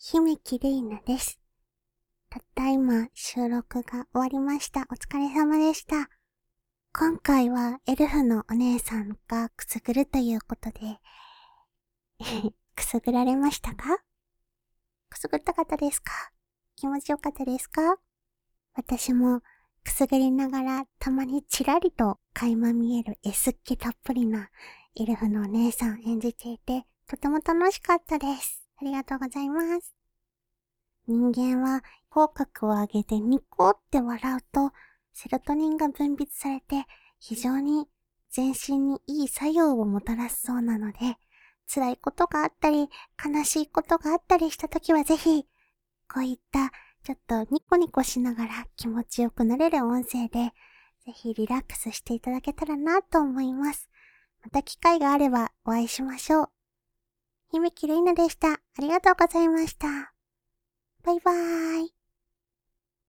姫きれいなです。たった今収録が終わりました。お疲れ様でした。今回はエルフのお姉さんがくすぐるということで、くすぐられましたか？くすぐったかったですか？気持ちよかったですか？私もくすぐりながらたまにちらりと垣間見える S っ気たっぷりなエルフのお姉さん演じていて、とても楽しかったです。ありがとうございます。人間は口角を上げてニコって笑うと、セロトニンが分泌されて、非常に全身にいい作用をもたらすそうなので、辛いことがあったり、悲しいことがあったりしたときはぜひ、こういったちょっとニコニコしながら気持ちよくなれる音声で、ぜひリラックスしていただけたらなと思います。また機会があればお会いしましょう。姫きれいなでした。ありがとうございました。バイバーイ。